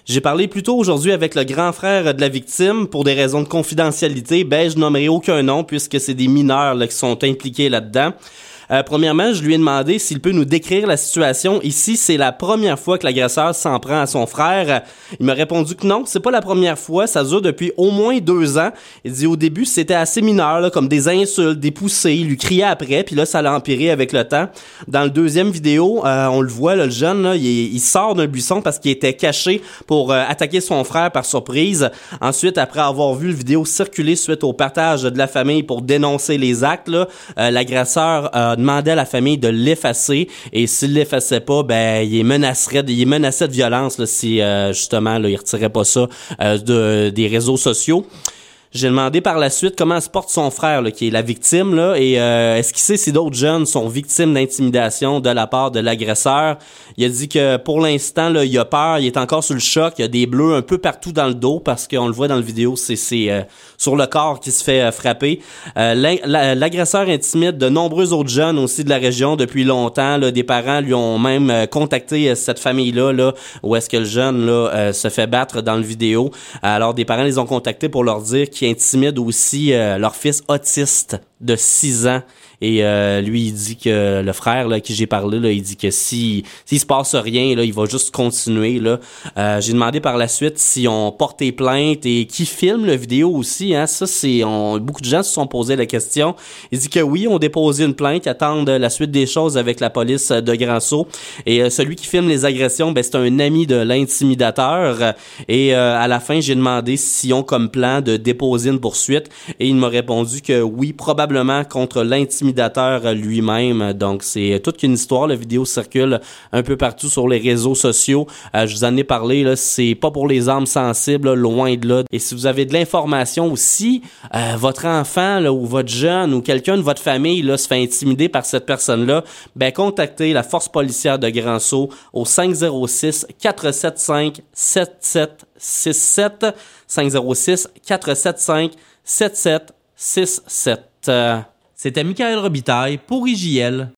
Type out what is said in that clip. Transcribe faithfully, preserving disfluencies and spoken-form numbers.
J'ai parlé plus tôt aujourd'hui avec le grand frère de la victime. Pour des raisons de confidentialité, ben, je nommerai aucun nom puisque c'est des mineurs là, qui sont impliqués là-dedans. Euh, premièrement, je lui ai demandé s'il peut nous décrire la situation. Ici, c'est la première fois que l'agresseur s'en prend à son frère. Il m'a répondu que non, c'est pas la première fois. Ça dure depuis au moins deux ans. Il dit au début, c'était assez mineur, là, comme des insultes, des poussées. Il lui criait après, puis là, ça l'a empiré avec le temps. Dans le deuxième vidéo, euh, on le voit, là, le jeune, là, il, il sort d'un buisson parce qu'il était caché pour euh, attaquer son frère par surprise. Ensuite, après avoir vu le vidéo circuler suite au partage de la famille pour dénoncer les actes, là, euh, l'agresseur a demandait à la famille de l'effacer et s'il l'effaçait pas, ben il menacerait, il menaçait de violence là, si euh, justement là, il retirait pas ça euh, de, des réseaux sociaux. J'ai demandé par la suite comment se porte son frère, là, qui est la victime, là, et euh, est-ce qu'il sait si d'autres jeunes sont victimes d'intimidation de la part de l'agresseur. Il a dit que pour l'instant, là, il a peur, il est encore sous le choc, il y a des bleus un peu partout dans le dos parce qu'on le voit dans la vidéo, c'est, c'est euh, sur le corps qui se fait euh, frapper. Euh, l'agresseur intimide de nombreux autres jeunes aussi de la région depuis longtemps. Là, des parents lui ont même euh, contacté euh, cette famille-là, là, où est-ce que le jeune là euh, se fait battre dans le vidéo. Alors des parents les ont contactés pour leur dire qui intimide aussi euh, leur fils autiste de six ans. Et euh, lui, il dit que le frère là, à qui j'ai parlé, là, il dit que si s'il se passe rien, là, il va juste continuer. Là. Euh, j'ai demandé par la suite si on portait plainte et qui filme la vidéo aussi. Hein. Ça, c'est on, beaucoup de gens se sont posé la question. Il dit que oui, on déposé une plainte, ils attendent la suite des choses avec la police de Grand-Sault. Et euh, celui qui filme les agressions, ben c'est un ami de l'intimidateur. Et euh, à la fin, j'ai demandé s'ils ont comme plan de déposer une poursuite. Et il m'a répondu que oui, probablement contre l'intimidateur lui-même. Donc, c'est toute une histoire. La vidéo circule un peu partout sur les réseaux sociaux. Euh, je vous en ai parlé, là, c'est pas pour les âmes sensibles, là, loin de là. Et si vous avez de l'information aussi, euh, votre enfant là, ou votre jeune ou quelqu'un de votre famille là, se fait intimider par cette personne-là, ben contactez la force policière de Grand-Sault au cinq zéro six, quatre sept cinq, sept sept six sept, cinq zéro six, quatre sept cinq, sept sept six sept. Euh, C'était Michael Robitaille pour I J L.